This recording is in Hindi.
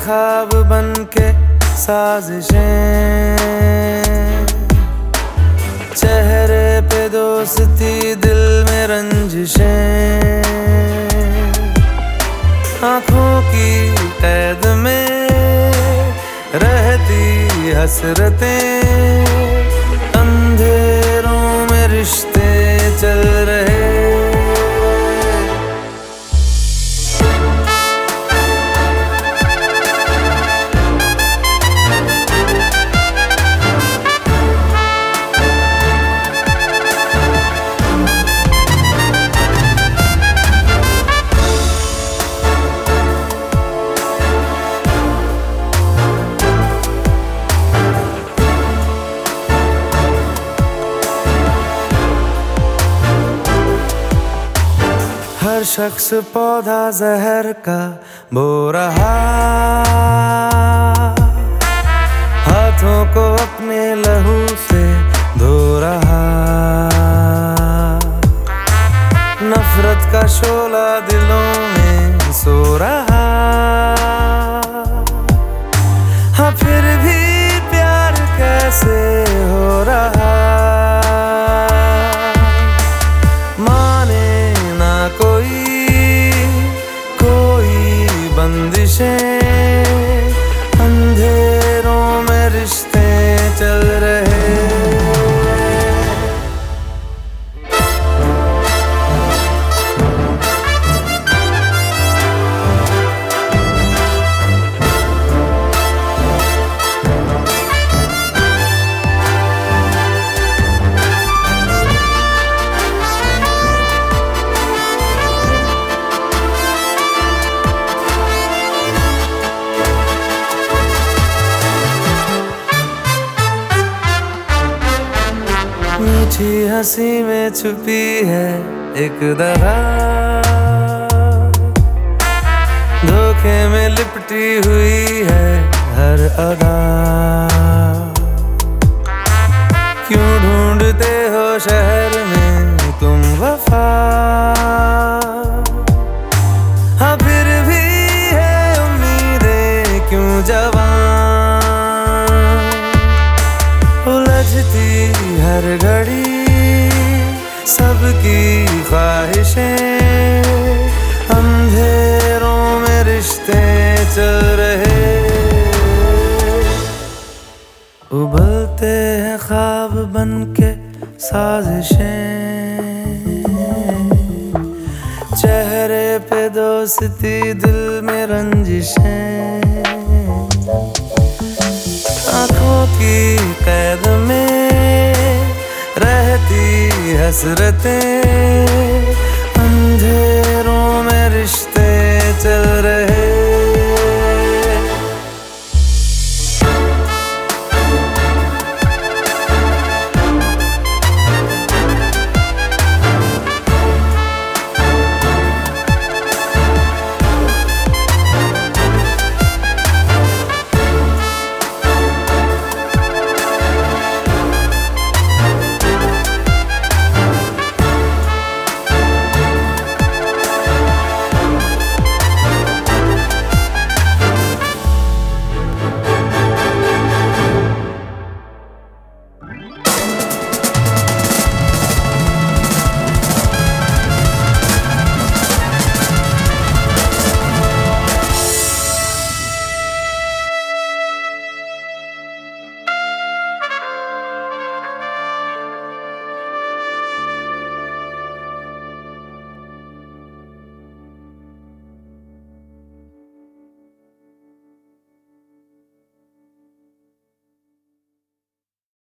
ख्वाब बन के साजिशें, चेहरे पे दोस्ती दिल में रंजिशें, आँखों की कैद में रहती हसरतें, अंधेरों में रिश्ते चल रहे। हर शख्स पौधा जहर का बो रहा, हाथों को अपने लहू से धो रहा, नफरत का शोला दिलों में सो रहा। हाँ फिर भी प्यार कैसे हो रहा, बंदिशें, अंधेरों में रिश्ते चल रहे। मीठी हंसी में छुपी है एक दरार, धोखे में लिपटी हुई है हर अदा। क्यों ढूंढते हो शहर में तुम वफा, हाँ फिर भी है उम्मीदें क्यों जवां, उलझती हर घड़ी सबकी ख्वाहिशें, अंधेरों में रिश्ते चल रहे। उबलते हैं ख्वाब बन के साजिशें, चेहरे पे दोस्ती दिल में रंजिशें, आँखों की कैद में रहती हसरतें, अंधेरों में रिश्ते चल रहे।